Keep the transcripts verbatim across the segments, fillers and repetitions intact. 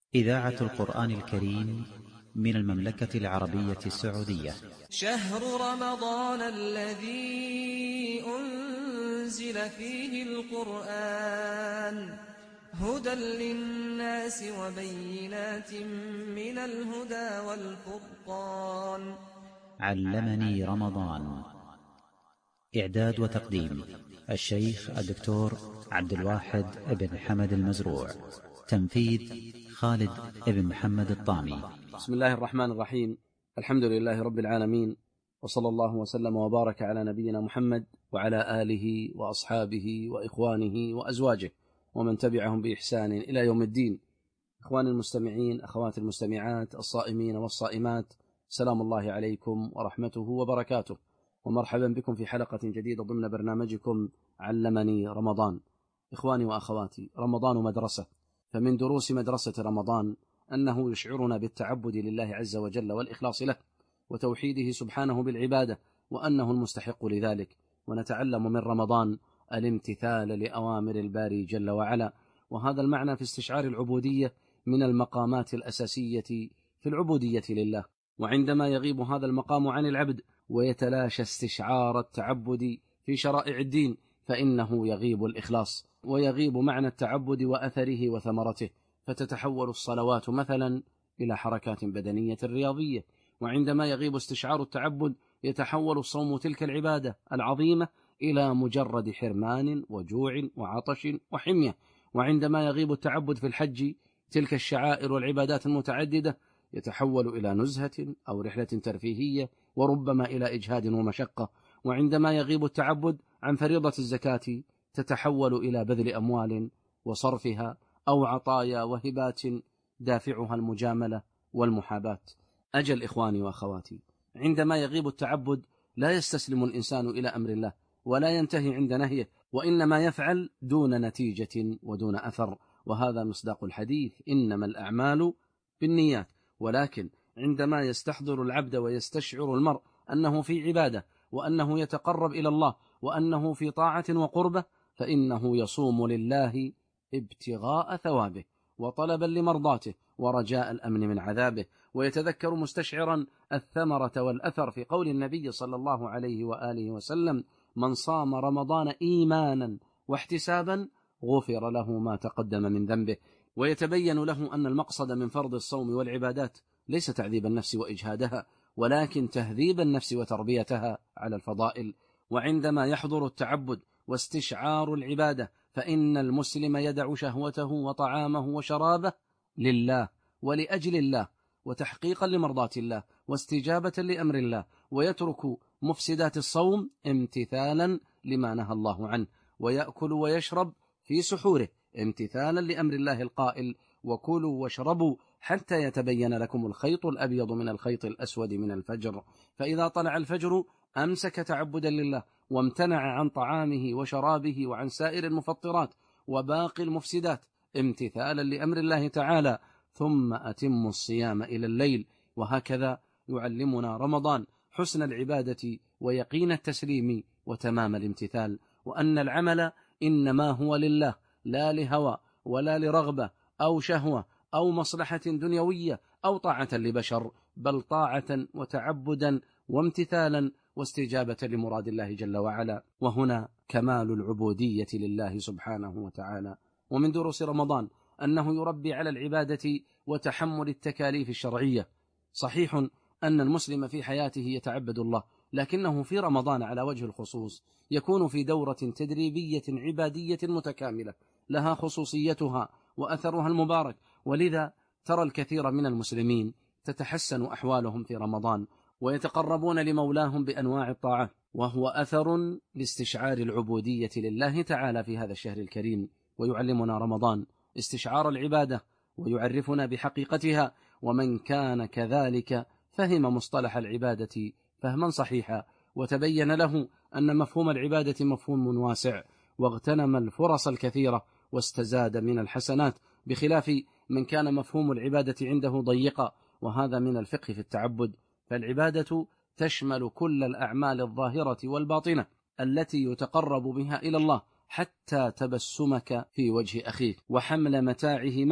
إذاعة القرآن الكريم من المملكة العربية السعودية. شهر رمضان الذي أنزل فيه القرآن هدى للناس وبينات من الهدى والفرقان. علمني رمضان. إعداد وتقديم الشيخ الدكتور عبد الواحد بن حمد المزروع. تنفيذ خالد بن محمد الطامي. بسم الله الرحمن الرحيم. الحمد لله رب العالمين، وصلى الله وسلم وبارك على نبينا محمد وعلى آله وأصحابه وإخوانه وأزواجه ومن تبعهم بإحسان إلى يوم الدين. إخوان المستمعين، أخوات المستمعات، الصائمين والصائمات، سلام الله عليكم ورحمته وبركاته، ومرحبا بكم في حلقة جديدة ضمن برنامجكم علمني رمضان. إخواني وأخواتي، رمضان مدرسة، فمن دروس مدرسة رمضان أنه يشعرنا بالتعبد لله عز وجل والإخلاص له وتوحيده سبحانه بالعبادة، وأنه المستحق لذلك. ونتعلم من رمضان الامتثال لأوامر الباري جل وعلا، وهذا المعنى في استشعار العبودية من المقامات الأساسية في العبودية لله. وعندما يغيب هذا المقام عن العبد ويتلاشى استشعار التعبد في شرائع الدين، فإنه يغيب الإخلاص ويغيب معنى التعبد وأثره وثمرته، فتتحول الصلوات مثلا إلى حركات بدنية رياضية. وعندما يغيب استشعار التعبد يتحول الصوم تلك العبادة العظيمة إلى مجرد حرمان وجوع وعطش وحمية. وعندما يغيب التعبد في الحج، تلك الشعائر والعبادات المتعددة يتحول إلى نزهة أو رحلة ترفيهية، وربما إلى إجهاد ومشقة. وعندما يغيب التعبد عن فريضة الزكاة تتحول إلى بذل أموال وصرفها أو عطايا وهبات دافعها المجاملة والمحاباة. أجل إخواني وأخواتي، عندما يغيب التعبد لا يستسلم الإنسان إلى أمر الله ولا ينتهي عند نهيه، وإنما يفعل دون نتيجة ودون أثر، وهذا مصداق الحديث: إنما الأعمال بالنيات. ولكن عندما يستحضر العبد ويستشعر المرء أنه في عبادة، وأنه يتقرب إلى الله، وأنه في طاعة وقربة، فإنه يصوم لله ابتغاء ثوابه وطلبا لمرضاته ورجاء الأمن من عذابه، ويتذكر مستشعرا الثمرة والأثر في قول النبي صلى الله عليه وآله وسلم: من صام رمضان إيمانا واحتسابا غفر له ما تقدم من ذنبه. ويتبين له أن المقصد من فرض الصوم والعبادات ليس تعذيب النفس وإجهادها، ولكن تهذيب النفس وتربيتها على الفضائل. وعندما يحضر التعبد واستشعار العبادة، فإن المسلم يدع شهوته وطعامه وشرابه لله ولأجل الله، وتحقيقا لمرضاة الله واستجابة لأمر الله، ويترك مفسدات الصوم امتثالا لما نهى الله عنه، ويأكل ويشرب في سحوره امتثالا لأمر الله القائل: وكلوا واشربوا حتى يتبين لكم الخيط الأبيض من الخيط الأسود من الفجر. فإذا طلع الفجر أمسك تعبدا لله وامتنع عن طعامه وشرابه وعن سائر المفطرات وباقي المفسدات امتثالا لأمر الله تعالى، ثم أتم الصيام إلى الليل. وهكذا يعلمنا رمضان حسن العبادة ويقين التسليم وتمام الامتثال، وأن العمل إنما هو لله، لا لهوى ولا لرغبة أو شهوة أو مصلحة دنيوية أو طاعة لبشر، بل طاعة وتعبدا وامتثالا واستجابة لمراد الله جل وعلا. وهنا كمال العبودية لله سبحانه وتعالى. ومن دروس رمضان أنه يربي على العبادة وتحمل التكاليف الشرعية. صحيح أن المسلم في حياته يتعبد الله، لكنه في رمضان على وجه الخصوص يكون في دورة تدريبية عبادية متكاملة لها خصوصيتها وأثرها المبارك. ولذا ترى الكثير من المسلمين تتحسن أحوالهم في رمضان ويتقربون لمولاهم بأنواع الطاعة، وهو أثر لاستشعار العبودية لله تعالى في هذا الشهر الكريم. ويعلمنا رمضان استشعار العبادة ويعرفنا بحقيقتها، ومن كان كذلك فهم مصطلح العبادة فهما صحيحا، وتبين له أن مفهوم العبادة مفهوم واسع، واغتنم الفرص الكثيرة واستزاد من الحسنات، بخلاف من كان مفهوم العبادة عنده ضيقا. وهذا من الفقه في التعبد، فالعبادة تشمل كل الأعمال الظاهرة والباطنة التي يتقرب بها إلى الله، حتى تبسمك في وجه أخيك وحمل متاعه معه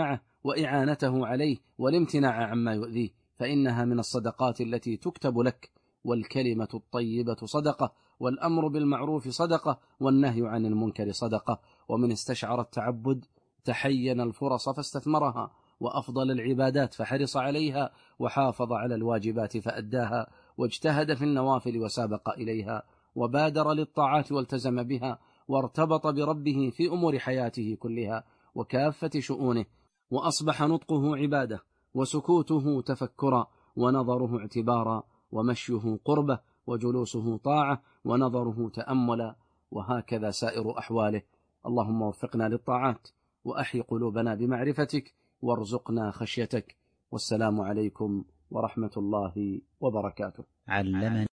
وإعانته عليه والامتناع عما يؤذيه، فإنها من الصدقات التي تكتب لك. والكلمة الطيبة صدقة، والأمر بالمعروف صدقة، والنهي عن المنكر صدقة. ومن استشعر التعبد تحين الفرص فاستثمرها، وأفضل العبادات فحرص عليها، وحافظ على الواجبات فأداها، واجتهد في النوافل وسابق إليها، وبادر للطاعات والتزم بها، وارتبط بربه في أمور حياته كلها وكافة شؤونه، وأصبح نطقه عبادة، وسكوته تفكرا، ونظره اعتبارا، ومشيه قربة، وجلوسه طاعة، ونظره تأملا، وهكذا سائر أحواله. اللهم وفقنا للطاعات، وأحي قلوبنا بمعرفتك، وارزقنا خشيتك. والسلام عليكم ورحمة الله وبركاته. علمني